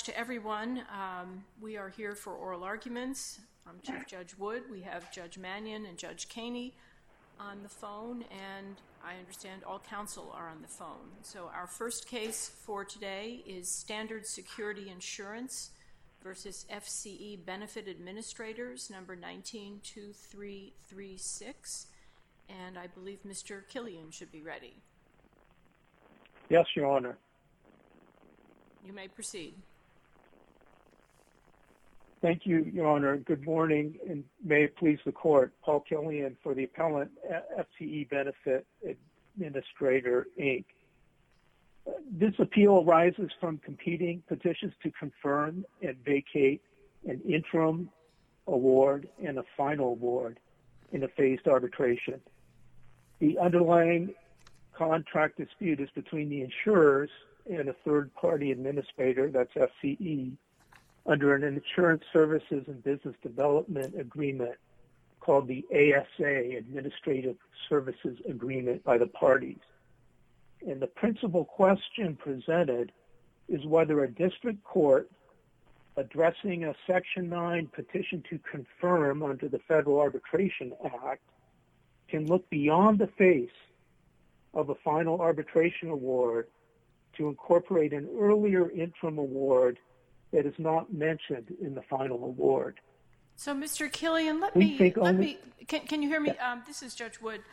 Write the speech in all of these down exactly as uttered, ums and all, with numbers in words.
much to everyone. Um, we are here for oral arguments. I'm Chief Judge Wood. We have Judge Mannion and Judge Kaney on the phone, and I understand all counsel are on the phone. So our first case for today is Standard Security Insurance versus F C E Benefit Administrators, number nineteen two three three six. And I believe Mister Killian should be ready. Yes, Your Honor. You may proceed. Thank you, Your Honor. Good morning, and may it please the Court. Paul Killian for the appellant, F C E Benefit Administrator, Incorporated. This appeal arises from competing petitions to confirm and vacate an interim award and a final award in a phased arbitration. The underlying contract dispute is between the insurers and a third-party administrator, that's F C E, under an Insurance Services and Business Development Agreement called the A S A, Administrative Services Agreement, by the parties. And the principal question presented is whether a district court addressing a Section nine petition to confirm under the Federal Arbitration Act can look beyond the face of a final arbitration award to incorporate an earlier interim award that is not mentioned in the final award. So, Mister Killian, let we me, think let only, me, can, can you hear me? Um, this is Judge Wood.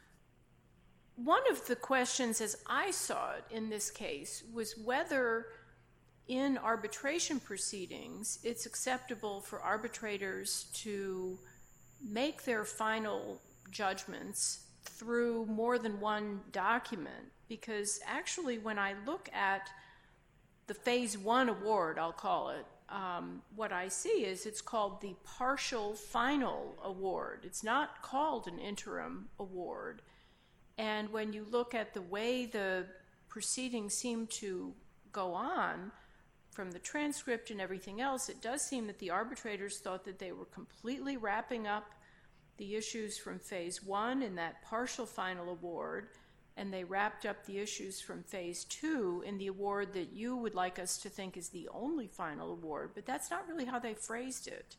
One of the questions, as I saw it in this case, was whether in arbitration proceedings it's acceptable for arbitrators to make their final judgments through more than one document, because actually when I look at the phase one award, I'll call it, um, what I see is it's called the partial final award. It's not called an interim award. And when you look at the way the proceedings seem to go on from the transcript and everything else, it does seem that the arbitrators thought that they were completely wrapping up the issues from phase one in that partial final award, and they wrapped up the issues from phase two in the award that you would like us to think is the only final award, but that's not really how they phrased it.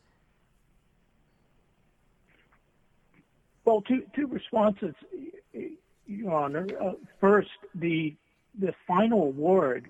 Well, two, two responses, Your Honor. Uh, first, the, the final award,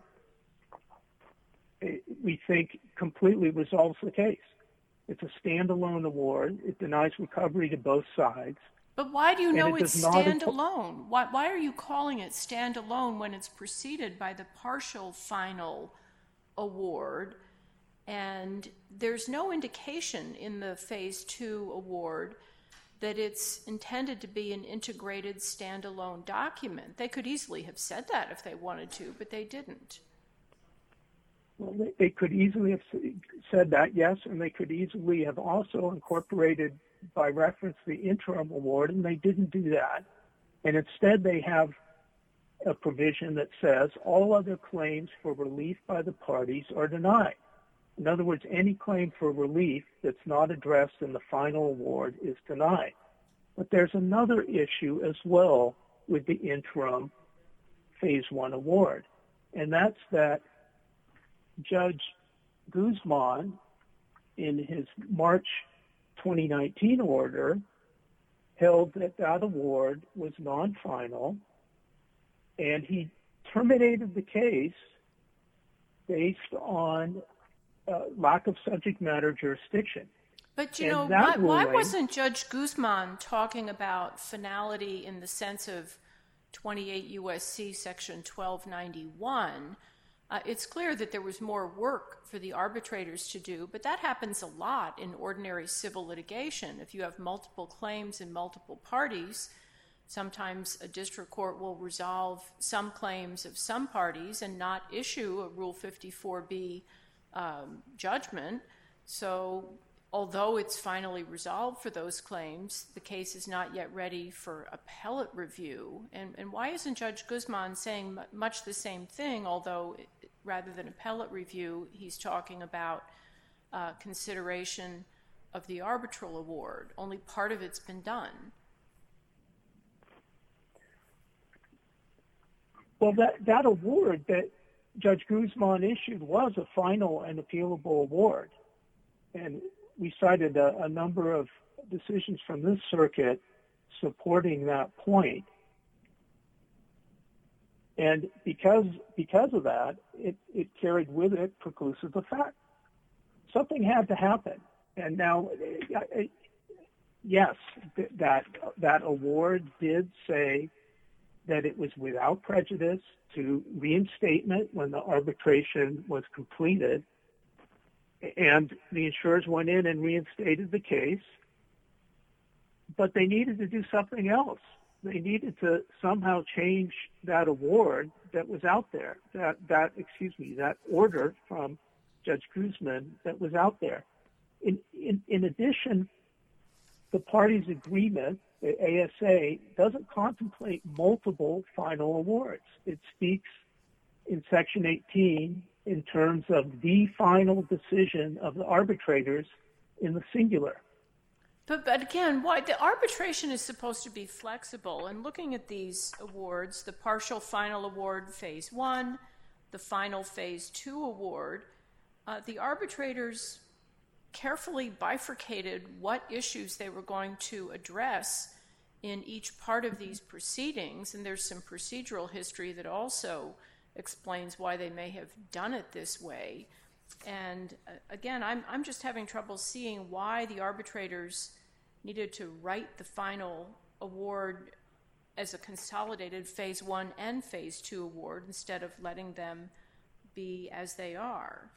we think, completely resolves the case. It's a standalone award. It denies recovery to both sides. But why do you know it it's standalone? Why, why are you calling it standalone when it's preceded by the partial final award? And there's no indication in the phase two award that it's intended to be an integrated standalone document. They could easily have said that if they wanted to, but they didn't. Well, they could easily have said that, yes, and they could easily have also incorporated by reference the interim award, and they didn't do that. And instead they have a provision that says all other claims for relief by the parties are denied. In other words, any claim for relief that's not addressed in the final award is denied. But there's another issue as well with the interim phase one award, and that's that Judge Guzman, in his March twenty nineteen order, held that that award was non-final, and he terminated the case based on uh, lack of subject matter jurisdiction. But, you and know, why, ruling, why wasn't Judge Guzman talking about finality in the sense of twenty-eight U S C section twelve ninety-one? Uh, it's clear that there was more work for the arbitrators to do, but that happens a lot in ordinary civil litigation. If you have multiple claims and multiple parties, sometimes a district court will resolve some claims of some parties and not issue a Rule fifty-four B um, judgment. So although it's finally resolved for those claims, the case is not yet ready for appellate review. And, and why isn't Judge Guzman saying much the same thing, although it, rather than appellate review, he's talking about uh, consideration of the arbitral award? Only part of it's been done. Well, that, that award that Judge Guzman issued was a final and appealable award. And we cited a, a number of decisions from this circuit supporting that point. And because because of that, it, it carried with it preclusive effect. Something had to happen. And now, yes, that that award did say that it was without prejudice to reinstatement when the arbitration was completed. And the insurers went in and reinstated the case. But they needed to do something else. They needed to somehow change that award that was out there, that, that excuse me, that order from Judge Guzman that was out there. In, in, in addition, the parties' agreement, the A S A, doesn't contemplate multiple final awards. It speaks in Section eighteen in terms of the final decision of the arbitrators in the singular. But, but again, why the arbitration is supposed to be flexible. And looking at these awards, the partial final award phase one, the final phase two award, uh, the arbitrators carefully bifurcated what issues they were going to address in each part of these proceedings. And there's some procedural history that also explains why they may have done it this way. And uh, again, I'm, I'm just having trouble seeing why the arbitrators needed to write the final award as a consolidated phase one and phase two award instead of letting them be as they are.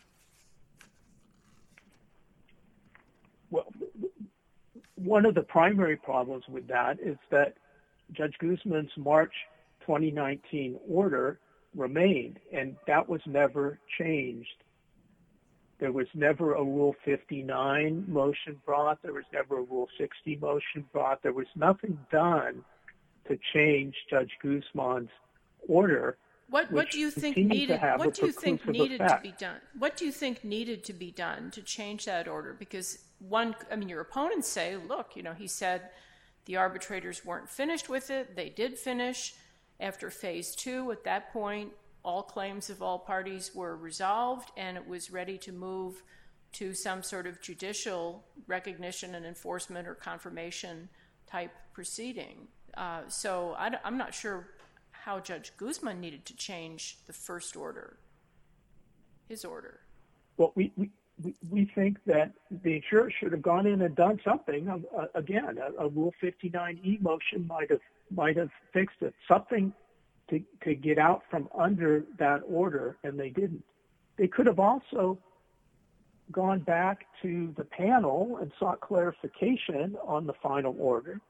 Well, one of the primary problems with that is that Judge Guzman's March twenty nineteen order remained, and that was never changed. There was never a Rule fifty-nine motion brought. There was never a Rule sixty motion brought. There was nothing done to change Judge Guzman's order. What, what do you think needed? What do you think needed to be done? What do you think needed to be done to change that order? Because one, I mean, your opponents say, look, you know, he said the arbitrators weren't finished with it. They did finish after phase two. At that point, all claims of all parties were resolved, and it was ready to move to some sort of judicial recognition and enforcement or confirmation type proceeding. Uh, so I, I'm not sure how Judge Guzman needed to change the first order, his order. Well, we we, we think that the insurer should have gone in and done something. Uh, again, a, a Rule fifty-nine E motion might have might have fixed it. Something to to get out from under that order, and they didn't. They could have also gone back to the panel and sought clarification on the final order,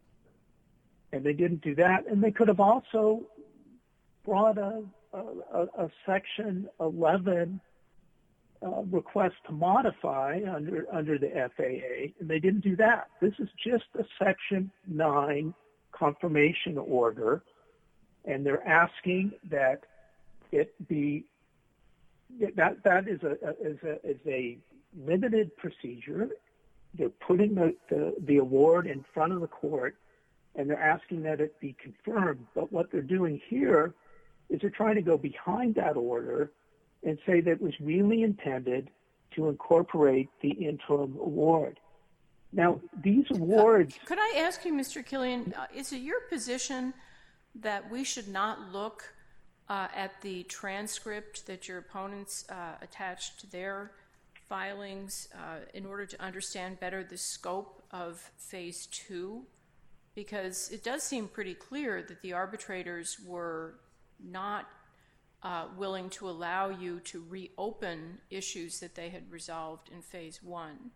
and they didn't do that. And they could have also brought a, a, a Section eleven uh, request to modify under under the F A A, and they didn't do that. This is just a Section nine confirmation order, and they're asking that it be that that is a is a is a limited procedure. They're putting the, the, the award in front of the court, and they're asking that it be confirmed. But what they're doing here is they're trying to go behind that order and say that it was really intended to incorporate the interim award. Now, these awards... Uh, could I ask you, Mister Killian, uh, is it your position that we should not look uh, at the transcript that your opponents uh, attached to their filings uh, in order to understand better the scope of phase two? Because it does seem pretty clear that the arbitrators were not uh, willing to allow you to reopen issues that they had resolved in phase one.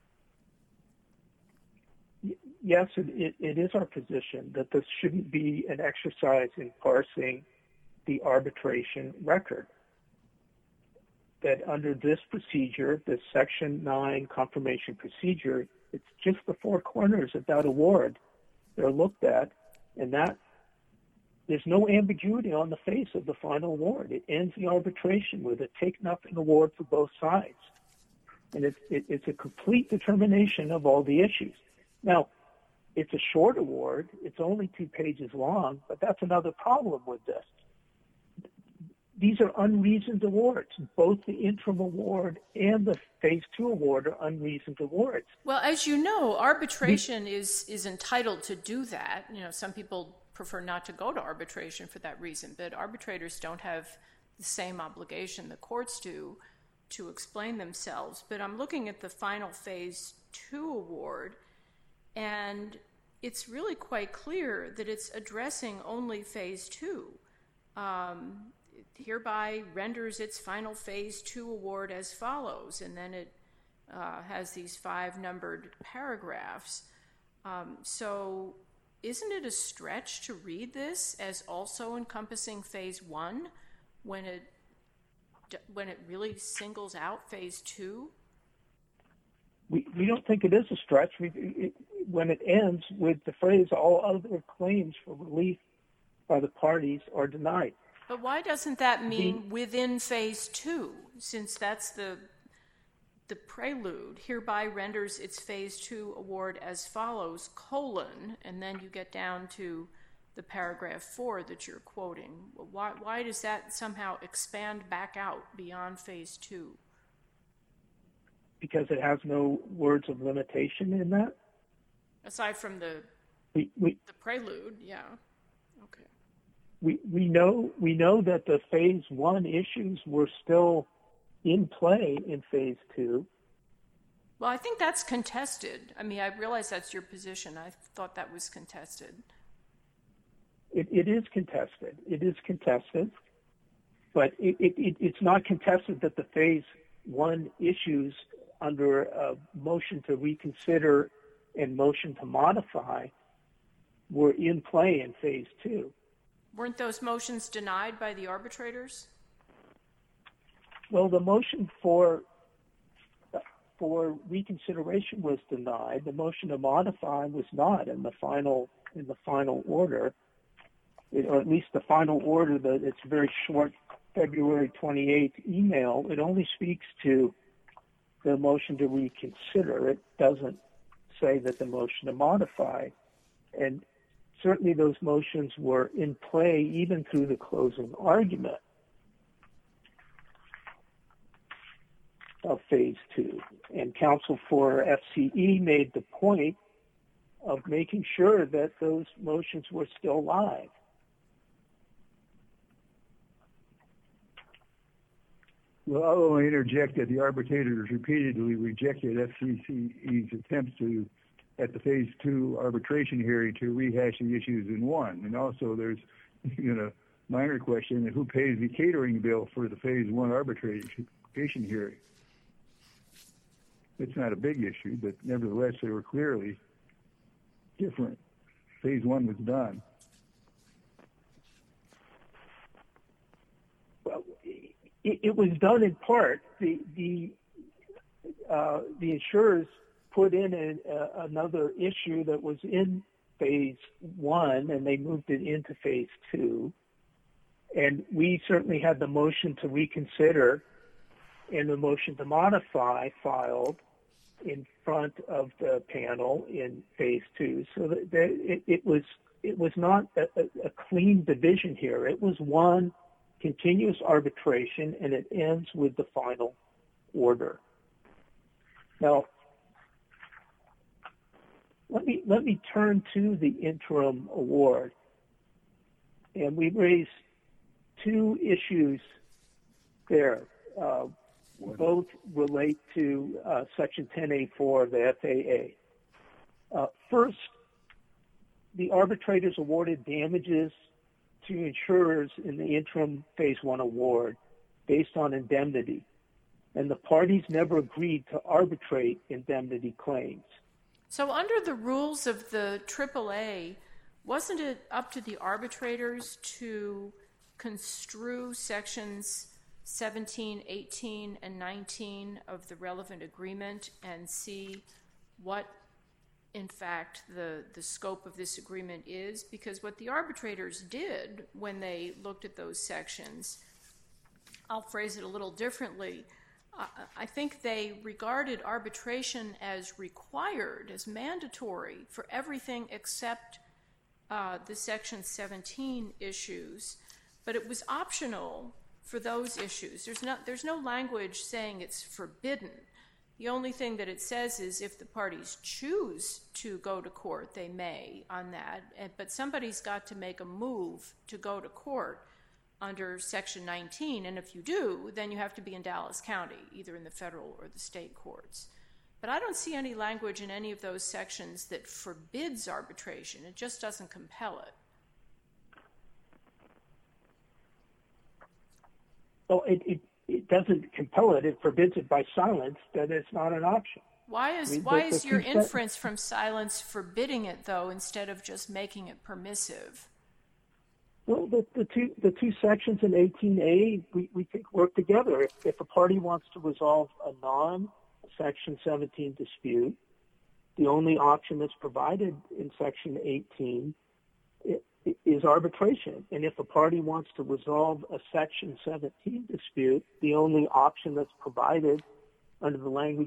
Yes, it, it is our position that this shouldn't be an exercise in parsing the arbitration record. That under this procedure, this Section nine confirmation procedure, it's just the four corners of that award they're looked at, and that there's no ambiguity on the face of the final award. It ends the arbitration with a take-nothing award for both sides. And it's, it, it's a complete determination of all the issues. Now, it's a short award. It's only two pages long, but that's another problem with this. these are unreasoned awards. Both the interim award and the phase two award are unreasoned awards. Well, as you know, arbitration is is entitled to do that. You know, some people prefer not to go to arbitration for that reason, but arbitrators don't have the same obligation the courts do to explain themselves. But I'm looking at the final phase two award, and it's really quite clear that it's addressing only phase two. Um, hereby renders its final phase two award as follows, and then it uh, has these five numbered paragraphs. Um, so isn't it a stretch to read this as also encompassing phase one when it when it really singles out phase two? We, we don't think it is a stretch. We, it, when it ends with the phrase, all other claims for relief by the parties are denied. But why doesn't that mean the, within phase two, since that's the the prelude, hereby renders its phase two award as follows, colon, and then you get down to the paragraph four that you're quoting. Why, why does that somehow expand back out beyond phase two? Because it has no words of limitation in that. Aside from the we, we, the prelude, yeah. Okay. We we know we know that the phase one issues were still in play in phase two. Well, I think that's contested. I mean, I realize that's your position. I thought that was contested. It, it is contested. It is contested, but it, it, it, it's not contested that the phase one issues under a motion to reconsider and motion to modify were in play in phase two. Weren't those motions denied by the arbitrators? Well, the motion for for reconsideration was denied. The motion to modify was not in the final in the final order, it, or at least the final order. That it's a very short February twenty-eighth email. It only speaks to the motion to reconsider. It doesn't say that the motion to modify, and certainly those motions were in play even through the closing argument of phase two. And counsel for F C E made the point of making sure that those motions were still live. Well, I'll only interject that the arbitrators repeatedly rejected F C C E's attempts to, at the phase two arbitration hearing, to rehash the issues in one. And also there's, you know, minor question of who pays the catering bill for the phase one arbitration hearing. It's not a big issue, but nevertheless, they were clearly different. Phase one was done. Well, it, it was done in part. The the uh, the insurers put in a, a, another issue that was in phase one, and they moved it into phase two. And we certainly had the motion to reconsider and the motion to modify filed in front of the panel in phase two. So that, that it, it was it was not a, a clean division here. It was one continuous arbitration, and it ends with the final order. Now, let me let me turn to the interim award, and we raised two issues there. Uh, both relate to uh, Section ten A four of the F A A. Uh, first, the arbitrators awarded damages to insurers in the interim phase one award based on indemnity, and the parties never agreed to arbitrate indemnity claims. So under the rules of the triple A, wasn't it up to the arbitrators to construe sections seventeen, eighteen, and nineteen of the relevant agreement and see what, in fact, the, the scope of this agreement is? Because what the arbitrators did when they looked at those sections, I'll phrase it a little differently, uh, I think they regarded arbitration as required, as mandatory for everything except uh, the Section seventeen issues, but it was optional for those issues. There's not, there's no language saying it's forbidden. The only thing that it says is if the parties choose to go to court, they may on that. But somebody's got to make a move to go to court under Section nineteen. And if you do, then you have to be in Dallas County, either in the federal or the state courts. But I don't see any language in any of those sections that forbids arbitration. It just doesn't compel it. Well, it, it, it doesn't compel it. It forbids it by silence, that it's not an option. Why is, I mean, why the, the is your inference from silence forbidding it, though, instead of just making it permissive? Well, the, the two the two sections in eighteen A, we, we think work together. If, if a party wants to resolve a non-Section seventeen dispute, the only option that's provided in Section eighteen is arbitration. And if a party wants to resolve a Section seventeen dispute, the only option that's provided under the language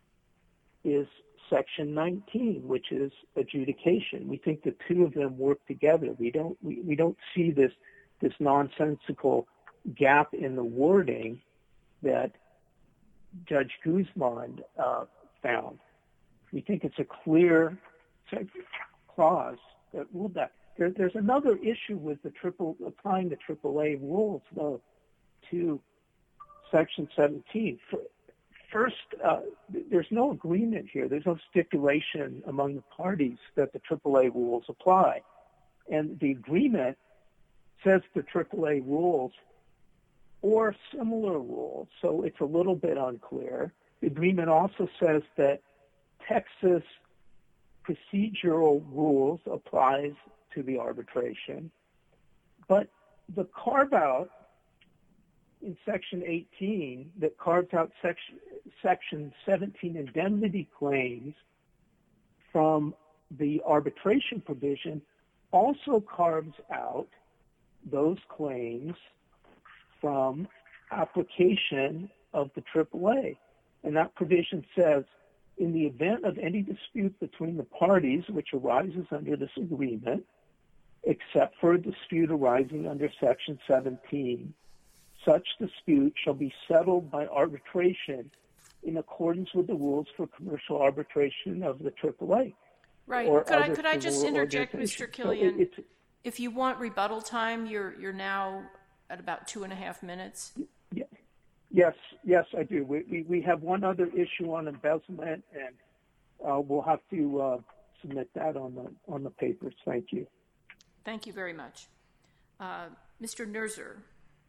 is Section nineteen, which is adjudication. We think the two of them work together. We don't we, we don't see this this nonsensical gap in the wording that Judge Guzman uh, found. We think it's a clear clause that ruled that. There, there's another issue with the triple applying the triple A rules, though, to Section seventeen. For, First, uh, there's no agreement here. There's no stipulation among the parties that the triple A rules apply. And the agreement says the triple A rules or similar rules, so it's a little bit unclear. The agreement also says that Texas procedural rules applies to the arbitration. But the carve-out in Section eighteen that carves out Section, Section seventeen indemnity claims from the arbitration provision also carves out those claims from application of the triple A. And that provision says, in the event of any dispute between the parties which arises under this agreement, except for a dispute arising under Section seventeen, such dispute shall be settled by arbitration in accordance with the rules for commercial arbitration of the triple A. Right. Could I, could I just interject, Mister Killian? So it, if you want rebuttal time, you're you're now at about two and a half minutes. Yeah. Yes, yes, I do. We, we we have one other issue on embezzlement, and uh, we'll have to uh, submit that on the on the papers. Thank you. Thank you very much, uh, Mister Nerzer.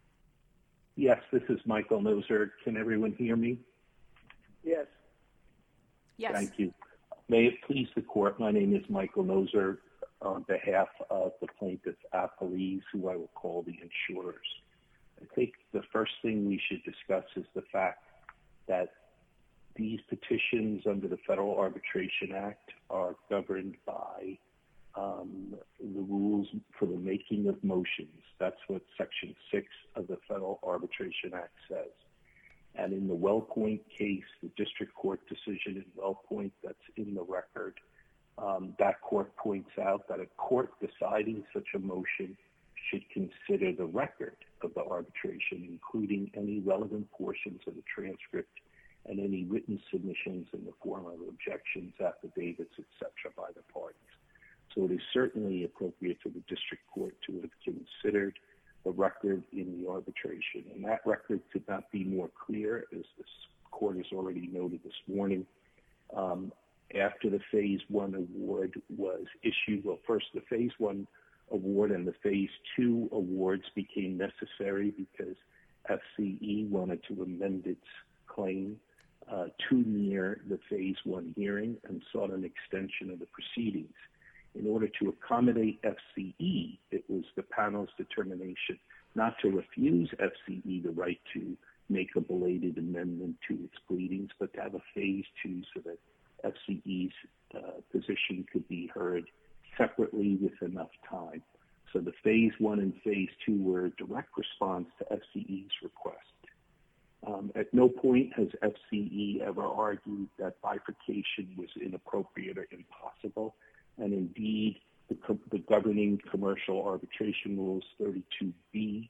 Yes, this is Michael Noser. Can everyone hear me? Yes. Yes. Thank you. May it please the court, my name is Michael Noser on behalf of the plaintiffs' appellees, who I will call the insurers. I think the first thing we should discuss is the fact that these petitions under the Federal Arbitration Act are governed by Um, the rules for the making of motions. That's what Section six of the Federal Arbitration Act says. And in the Wellpoint case, the district court decision in Wellpoint that's in the record, um, that court points out that a court deciding such a motion should consider the record of the arbitration, including any relevant portions of the transcript and any written submissions in the form of objections, affidavits, et cetera by the parties. So it is certainly appropriate for the district court to have considered the record in the arbitration. And that record could not be more clear, as this court has already noted this morning. Um, after the Phase one award was issued, well, first the Phase one award and the Phase two awards became necessary because F C E wanted to amend its claim uh, too near the Phase one hearing and sought an extension of the proceedings. In order to accommodate F C E, it was the panel's determination not to refuse F C E the right to make a belated amendment to its pleadings, but to have a Phase two so that F C E's uh, position could be heard separately with enough time. So the Phase one and Phase two were a direct response to F C E's request. Um, at no point has F C E ever argued that bifurcation was inappropriate or impossible. And indeed, the, the governing commercial arbitration rules thirty-two B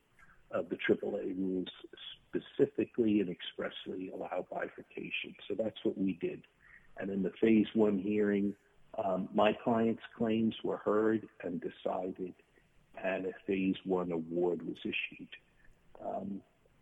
of the triple A rules specifically and expressly allow bifurcation. So that's what we did. And in the phase one hearing, um, my client's claims were heard and decided, and a phase one award was issued. Um,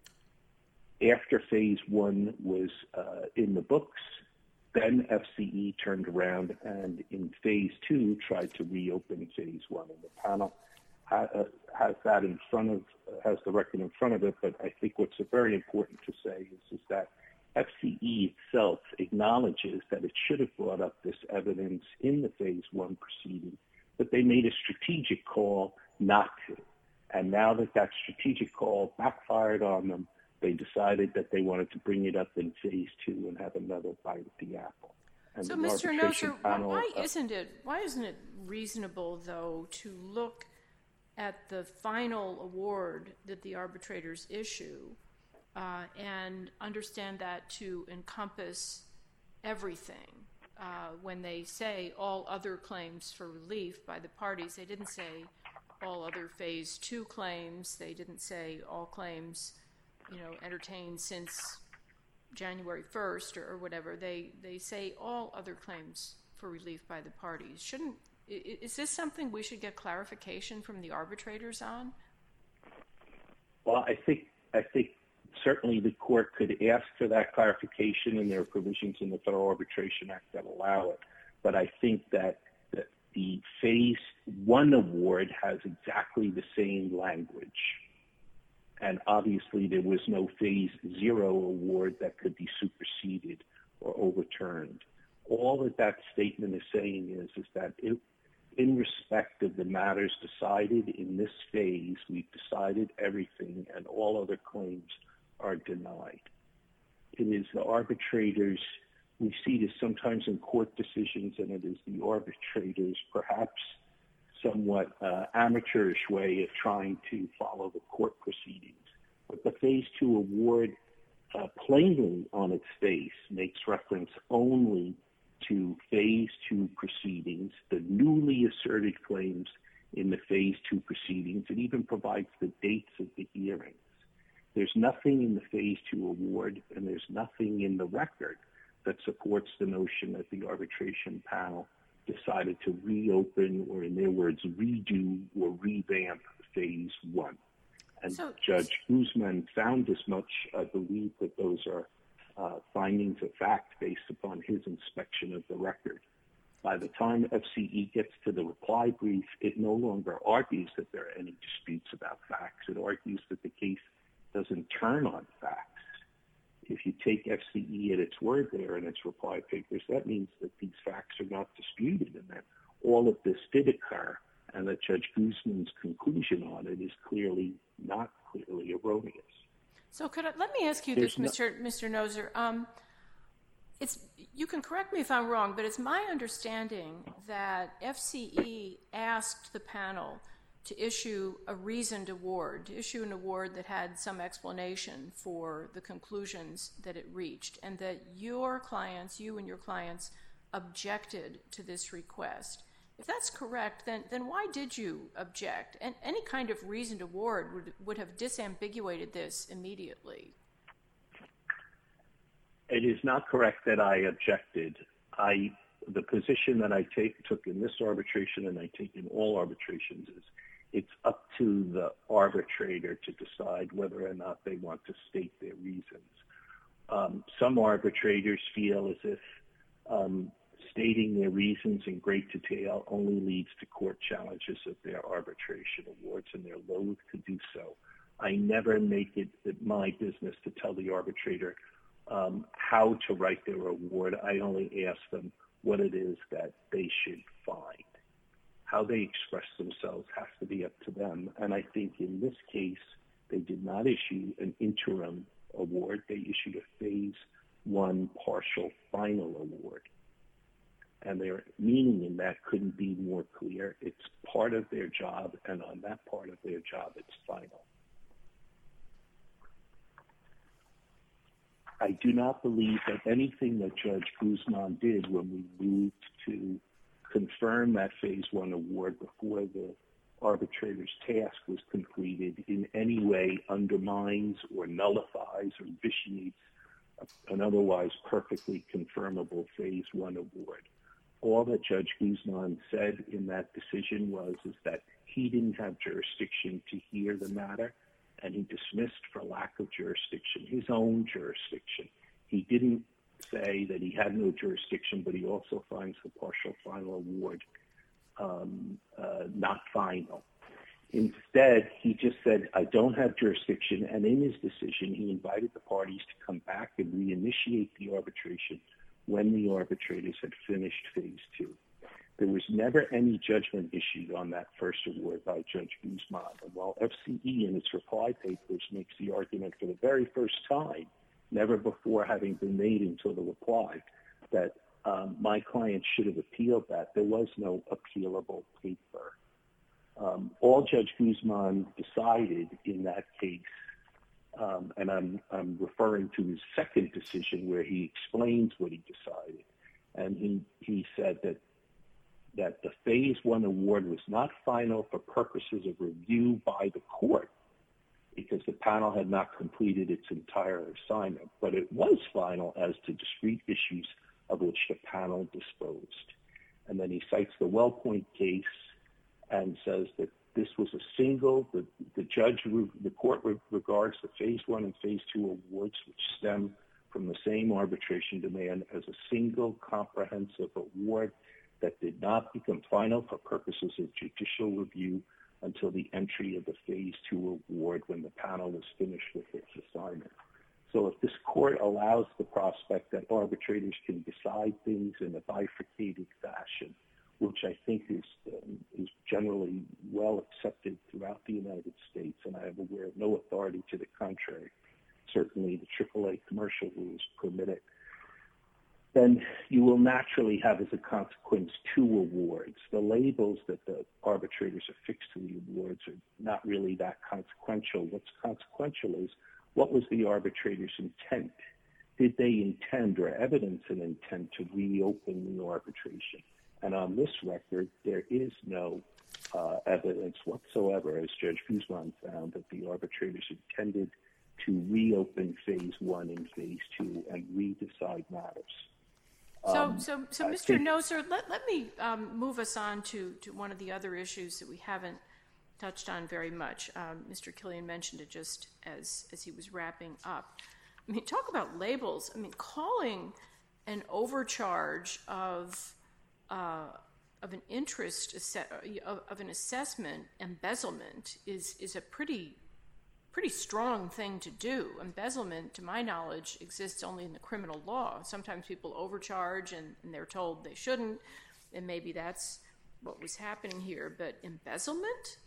after phase one was uh, in the books, then F C E turned around and in phase two tried to reopen phase one. And the panel ha- uh, has that in front of, uh, has the record in front of it, but I think what's very important to say is, is that F C E itself acknowledges that it should have brought up this evidence in the phase one proceeding, but they made a strategic call not to. And now that that strategic call backfired on them, they decided that they wanted to bring it up in phase two and have another bite at the apple. And so, the Mister arbitration Noser, panel, why uh, isn't it why isn't it reasonable, though, to look at the final award that the arbitrators issue uh, and understand that to encompass everything? Uh, when they say all other claims for relief by the parties, they didn't say all other phase two claims. They didn't say all claims, you know, entertained since January first or, or whatever. They they say all other claims for relief by the parties. Shouldn't is this something we should get clarification from the arbitrators on? Well, I think I think certainly the court could ask for that clarification, and there are provisions in the Federal Arbitration Act that allow it. But I think that the, the phase one award has exactly the same language. And obviously there was no phase zero award that could be superseded or overturned. All that that statement is saying is, is that it, in respect of the matters decided in this phase, we've decided everything and all other claims are denied. It is the arbitrators, we see this sometimes in court decisions, and it is the arbitrators perhaps somewhat uh, amateurish way of trying to follow the court proceedings. But the phase two award uh, plainly on its face makes reference only to phase two proceedings, the newly asserted claims in the phase two proceedings. It even provides the dates of the hearings. There's nothing in the phase two award, and there's nothing in the record that supports the notion that the arbitration panel decided to reopen, or in their words, redo or revamp phase one. And so, Judge Guzman found as much. I believe that those are uh, findings of fact based upon his inspection of the record. By the time F C E gets to the reply brief, it no longer argues that there are any disputes about facts. It argues that the case doesn't turn on facts. If you take F C E at its word there in its reply papers, that means that these facts are not disputed and that all of this did occur, and that Judge Guzman's conclusion on it is clearly not clearly erroneous. So could I, let me ask you There's this, Mister No- Mister Noser. Um, it's you can correct me if I'm wrong, but it's my understanding that F C E asked the panel to issue a reasoned award, to issue an award that had some explanation for the conclusions that it reached, and that your clients, you and your clients, objected to this request. If that's correct, then then why did you object? And any kind of reasoned award would would have disambiguated this immediately. It is not correct that I objected. I the position that I take, took in this arbitration and I take in all arbitrations is it's up to the arbitrator to decide whether or not they want to state their reasons. Um, some arbitrators feel as if um, stating their reasons in great detail only leads to court challenges of their arbitration awards, and they're loath to do so. I never make it my business to tell the arbitrator um, how to write their award. I only ask them what it is that they should find. How they express themselves has to be up to them. And I think in this case, they did not issue an interim award. They issued a phase one partial final award. And their meaning in that couldn't be more clear. It's part of their job, and on that part of their job, it's final. I do not believe that anything that Judge Guzman did when we moved to confirm that phase one award before the arbitrator's task was completed in any way undermines or nullifies or vitiates an otherwise perfectly confirmable Phase One award. All that Judge Guzman said in that decision was is that he didn't have jurisdiction to hear the matter, and he dismissed for lack of jurisdiction, his own jurisdiction. He didn't say that he had no jurisdiction, but he also finds the partial final award um, uh, not final. Instead, he just said, I don't have jurisdiction, and in his decision, he invited the parties to come back and reinitiate the arbitration when the arbitrators had finished Phase Two. There was never any judgment issued on that first award by Judge Guzman. And while F C E in its reply papers makes the argument for the very first time, never before having been made until the reply, that um, my client should have appealed that, there was no appealable paper. Um, all Judge Guzman decided in that case, um, and I'm, I'm referring to his second decision where he explains what he decided, and he, he said that that the Phase One award was not final for purposes of review by the court because the panel had not completed its entire assignment, but it was final as to discrete issues of which the panel disposed. And then he cites the Wellpoint case and says that this was a single, the, the judge, the court regards the Phase One and Phase Two awards, which stem from the same arbitration demand, as a single comprehensive award that did not become final for purposes of judicial review until the entry of the Phase Two award when the panel was finished with its assignment. So if this court allows the prospect that arbitrators can decide things in a bifurcated fashion, which I think is um, is generally well accepted throughout the United States, and I am aware of no authority to the contrary. Certainly the triple A commercial rules permit it. Then you will naturally have as a consequence two awards. The labels that the arbitrators affix to the awards are not really that consequential. What's consequential is what was the arbitrator's intent? Did they intend or evidence an intent to reopen the arbitration? And on this record, there is no uh, evidence whatsoever, as Judge Guzman found, that the arbitrators intended to reopen Phase One and Phase Two and redecide matters. So, um, so, so, I Mister think, Noser, let, let me um, move us on to, to one of the other issues that we haven't touched on very much. Um, Mister Killian mentioned it just as, as he was wrapping up. I mean, talk about labels. I mean, calling an overcharge of uh, of an interest of, of an assessment embezzlement is is a pretty pretty strong thing to do. Embezzlement, to my knowledge, exists only in the criminal law. Sometimes people overcharge and, and they're told they shouldn't, and maybe that's what was happening here. But embezzlement?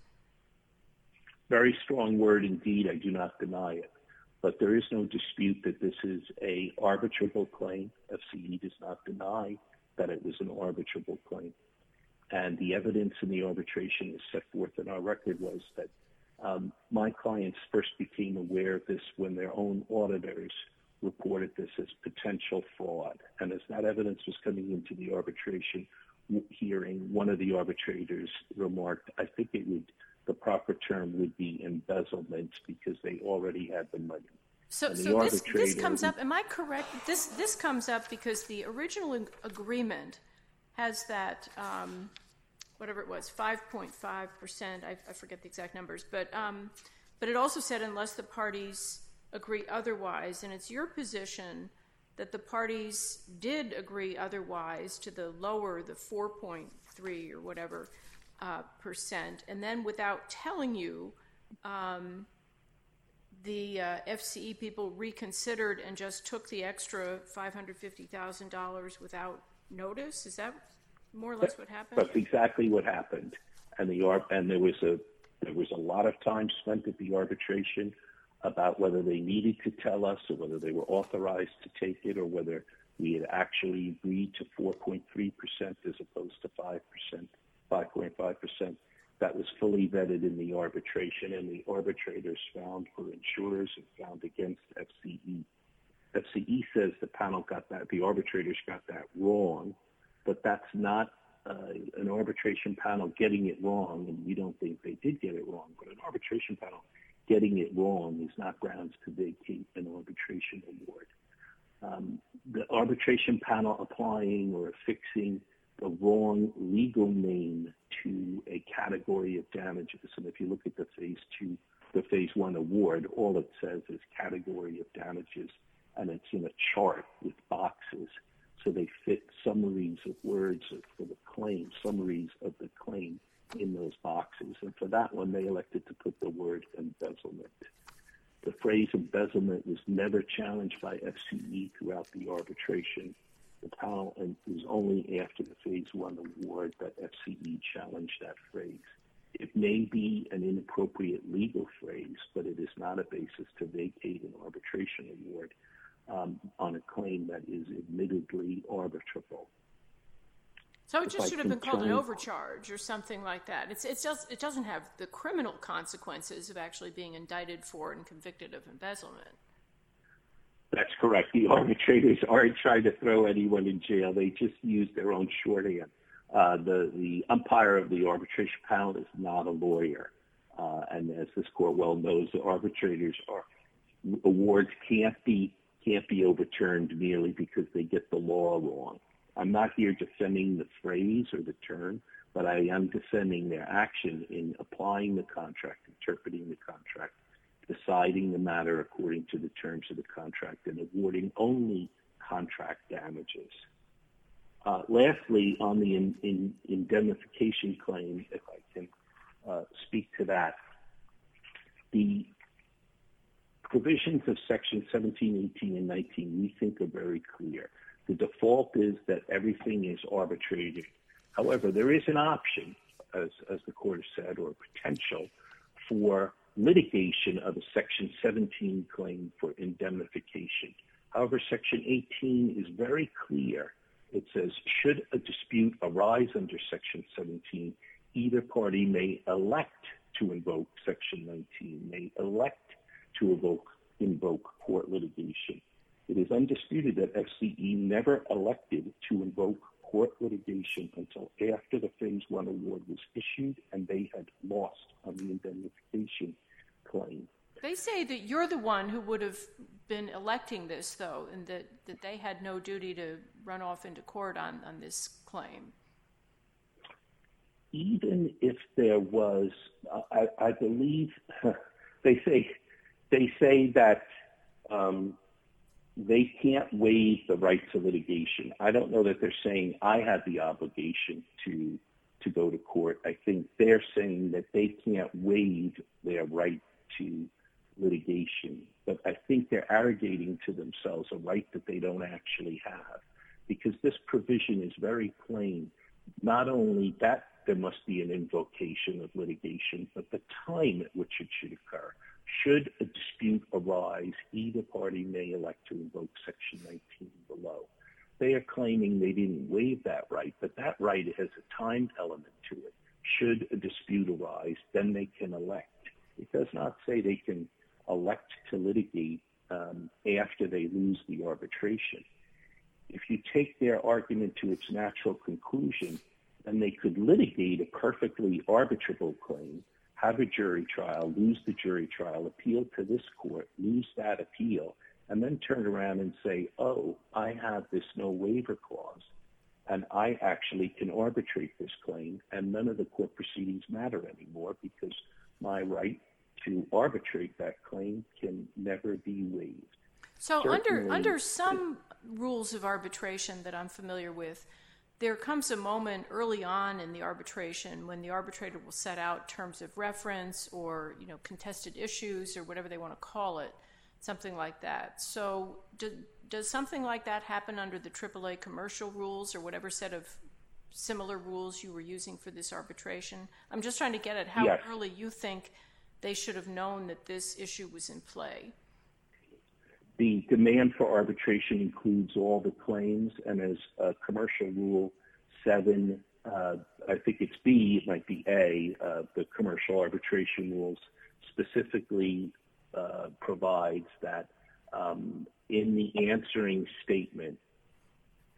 Very strong word indeed. I do not deny it. But there is no dispute that this is a arbitrable claim. F C E does not deny that it was an arbitrable claim. And the evidence in the arbitration is set forth in our record was that um, my clients first became aware of this when their own auditors reported this as potential fraud. And as that evidence was coming into the arbitration hearing, one of the arbitrators remarked, I think it would, the proper term would be embezzlement because they already had the money. So, so this, this comes up, am I correct? This, this comes up because the original agreement has that, um, whatever it was, five point five percent, I, I forget the exact numbers, but, um, but it also said unless the parties agree otherwise, and it's your position that the parties did agree otherwise to the lower, the four point three or whatever uh, percent, and then without telling you, um, the uh, F C E people reconsidered and just took the extra five hundred fifty thousand dollars without notice? Is that more or less what happened? That's exactly what happened. And the and there was a there was a lot of time spent at the arbitration about whether they needed to tell us or whether they were authorized to take it or whether we had actually agreed to four point three percent as opposed to five percent, five point five percent. That was fully vetted in the arbitration, and the arbitrators found for insurers and found against F C E. F C E says the panel got that, the arbitrators got that wrong, but that's not uh, an arbitration panel getting it wrong, and we don't think they did get it wrong, but an arbitration panel getting it wrong is not grounds to vacate an arbitration award. Um, the arbitration panel applying or affixing the wrong legal name to a category of damages, and if you look at the phase two, the phase one award, all it says is category of damages, and it's in a chart with boxes. So they fit summaries of words for the claim, summaries of the claim in those boxes. And for that one, they elected to put the word embezzlement. The phrase embezzlement was never challenged by F C E throughout the arbitration. The panel, and it was only after the phase one award that F C E challenged that phrase. It may be an inappropriate legal phrase, but it is not a basis to vacate an arbitration award um, on a claim that is admittedly arbitrable. So it just if should have been called an overcharge or something like that. It's, it's just, it doesn't have the criminal consequences of actually being indicted for and convicted of embezzlement. That's correct. The arbitrators aren't trying to throw anyone in jail. They just use their own shorthand. Uh, the, the umpire of the arbitration panel is not a lawyer. Uh, and as this court well knows, the arbitrators are, awards can't be, can't be overturned merely because they get the law wrong. I'm not here defending the phrase or the term, but I am defending their action in applying the contract, interpreting the contract, deciding the matter according to the terms of the contract, and awarding only contract damages. Uh, lastly, on the in, in indemnification claim, if I can uh, speak to that, the provisions of Section seventeen, eighteen, and nineteen we think are very clear. The default is that everything is arbitrated. However, there is an option, as, as the court has said, or potential for litigation of a Section seventeen claim for indemnification. However, Section eighteen is very clear. It says, should a dispute arise under Section seventeen, either party may elect to invoke Section nineteen, may elect to invoke, invoke court litigation. It is undisputed that F C E never elected to invoke court litigation until after the Phase one award was issued and they had lost on the indemnification claim. They say that you're the one who would have been electing this, though, and that, that they had no duty to run off into court on, on this claim. Even if there was, I, I believe, they say they say that um, they can't waive the right to litigation. I don't know that they're saying I had the obligation to to go to court. I think they're saying that they can't waive their right to litigation, but I think they're arrogating to themselves a right that they don't actually have, because this provision is very plain. Not only that there must be an invocation of litigation, but the time at which it should occur. Should a dispute arise, either party may elect to invoke Section nineteen below. They are claiming they didn't waive that right, but that right has a time element to it. Should a dispute arise, then they can elect. It does not say they can elect to litigate um, after they lose the arbitration. If you take their argument to its natural conclusion, then they could litigate a perfectly arbitrable claim, have a jury trial, lose the jury trial, appeal to this court, lose that appeal, and then turn around and say, oh, I have this no waiver clause, and I actually can arbitrate this claim, and none of the court proceedings matter anymore because my right to arbitrate that claim can never be waived. So Certainly, under under some it, rules of arbitration that I'm familiar with, there comes a moment early on in the arbitration when the arbitrator will set out terms of reference or, you know, contested issues or whatever they want to call it, something like that. So do, does something like that happen under the triple A commercial rules or whatever set of similar rules you were using for this arbitration? I'm just trying to get at how yes. early you think they should have known that this issue was in play. The demand for arbitration includes all the claims, and as uh, commercial rule seven, uh, I think it's B, it might be A, uh, the commercial arbitration rules specifically uh, provides that um, in the answering statement, the part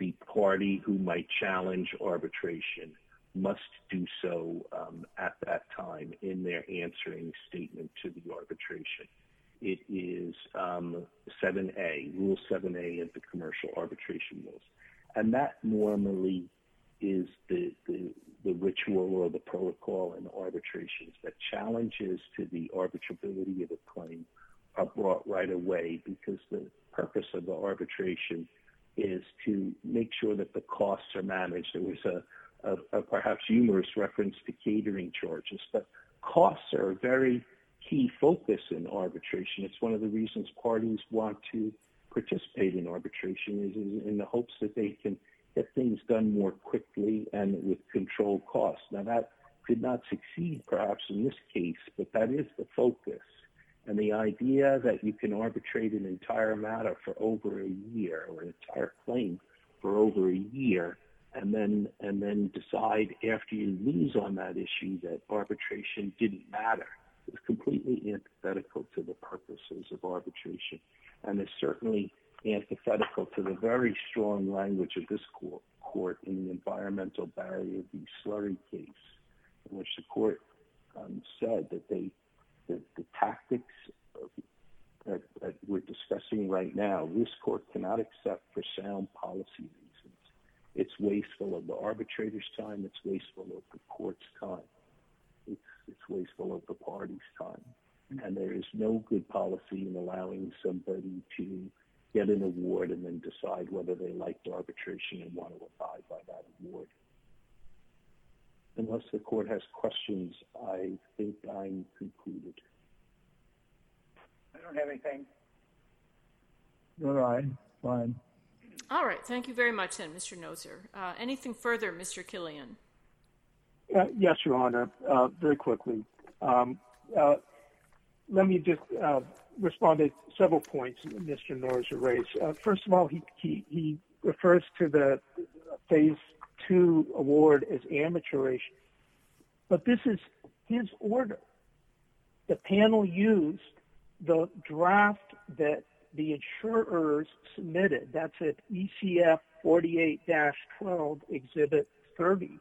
party who might challenge arbitration must do so um, at that time in their answering statement to the arbitration. It is um, seven A, Rule seven A of the Commercial Arbitration Rules. And that normally is the, the, the ritual or the protocol in arbitrations, that challenges to the arbitrability of a claim are brought right away, because the purpose of the arbitration is to make sure that the costs are managed. There was a, a, a perhaps humorous reference to catering charges, but costs are a very key focus in arbitration. It's one of the reasons parties want to participate in arbitration, is, is in the hopes that they can get things done more quickly and with controlled costs. Now, that did not succeed perhaps in this case, but that is the focus. And the idea that you can arbitrate an entire matter for over a year, or an entire claim for over a year, and then and then decide after you lose on that issue that arbitration didn't matter, is completely antithetical to the purposes of arbitration, and is certainly antithetical to the very strong language of this court, court in the Environmental Barrier v. Slurry case, in which the court um, said that they the, the tactics that, that we're discussing right now, this court cannot accept for sound policy reasons. It's wasteful of the arbitrator's time. It's wasteful of the court's time. It's, it's wasteful of the party's time. And there is no good policy in allowing somebody to get an award and then decide whether they liked arbitration and want to abide by that award. Unless the court has questions, I think I'm concluded. I don't have anything. All right, fine. All right. Thank you very much, then, Mister Noser. Uh, anything further, Mister Killian? Uh, yes, Your Honor. Uh, very quickly. Um, uh, let me just uh, respond to several points Mister Noser raised. Uh, first of all, he, he, he refers to the Phase two award as amateurish, but this is his order. The panel used the draft that the insurers submitted. That's at E C F forty-eight dash twelve, Exhibit thirty.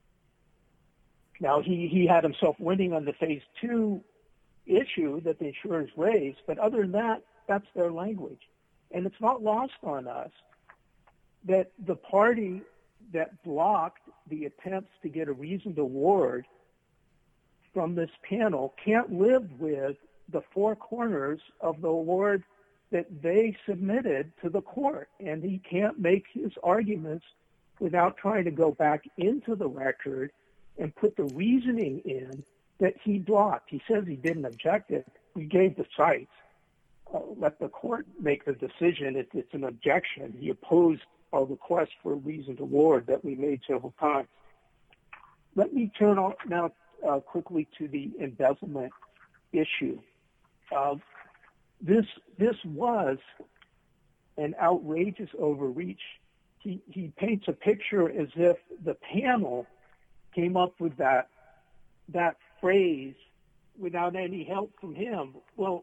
Now, he, he had himself winning on the Phase two issue that the insurers raised, but other than that, that's their language. And it's not lost on us that the party that blocked the attempts to get a reasoned award from this panel can't live with the four corners of the award that they submitted to the court, and he can't make his arguments without trying to go back into the record and put the reasoning in that he blocked. He says he didn't object it. We gave the cites. Uh, let the court make the decision. It, it's an objection. He opposed our request for a reasoned award that we made several times. Let me turn on now uh, quickly to the embezzlement issue. Uh, this this was an outrageous overreach. He, he paints a picture as if the panel came up with that that phrase without any help from him. Well,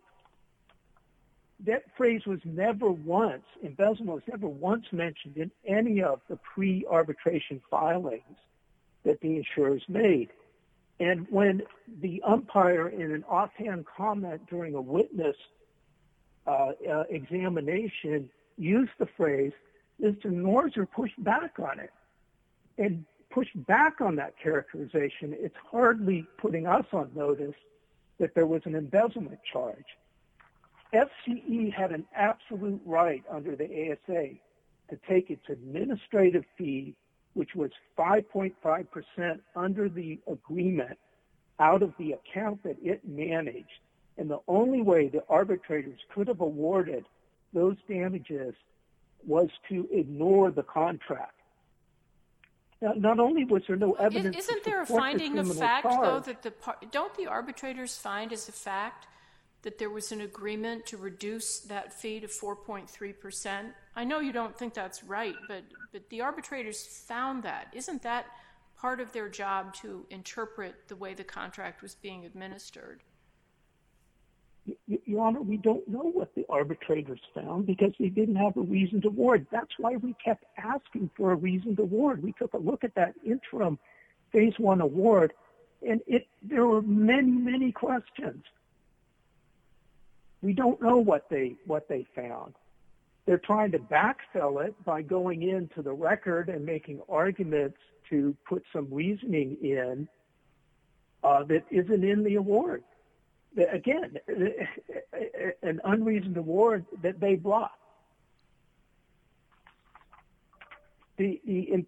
that phrase was never once, embezzlement was never once mentioned in any of the pre-arbitration filings that the insurers made. And when the umpire, in an offhand comment during a witness uh, uh, examination, used the phrase, Mister Noser pushed back on it and pushed back on that characterization. It's hardly putting us on notice that there was an embezzlement charge. F C E had an absolute right under the A S A to take its administrative fee, which was five point five percent under the agreement, out of the account that it managed. And the only way the arbitrators could have awarded those damages was to ignore the contract. Now, not only was there no evidence, isn't there a finding of fact, though, that the par- don't the arbitrators find as a fact that there was an agreement to reduce that fee to four point three percent? I know you don't think that's right, but but the arbitrators found that. Isn't that part of their job, to interpret the way the contract was being administered? Your Honor, we don't know what the arbitrators found because they didn't have a reasoned award. That's why we kept asking for a reasoned award. We took a look at that interim phase one award, and it there were many, many questions. We don't know what they what they found. They're trying to backfill it by going into the record and making arguments to put some reasoning in uh, that isn't in the award. Again, an unreasoned award that they brought. The, the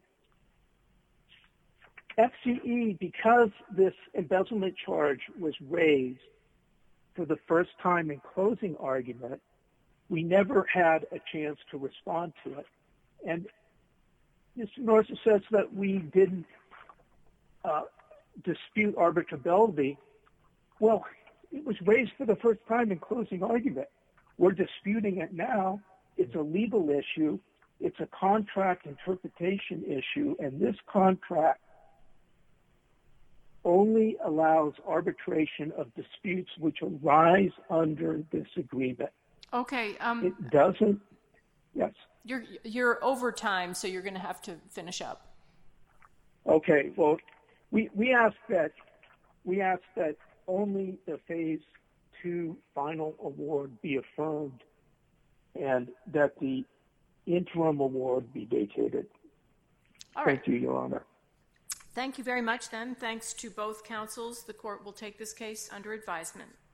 F C E, because this embezzlement charge was raised for the first time in closing argument, we never had a chance to respond to it. And Mister Norsa says that we didn't uh, dispute arbitrability. Well, it was raised for the first time in closing argument. We're disputing it now. It's a legal issue. It's a contract interpretation issue, and this contract only allows arbitration of disputes which arise under this agreement. Okay. Um, it doesn't. Yes. You're you're over time, so you're going to have to finish up. Okay. Well, we we ask that we ask that only the phase two final award be affirmed, and that the interim award be vacated. All right. Thank you, Your Honor. Thank you very much, then. Thanks to both counsels. The court will take this case under advisement.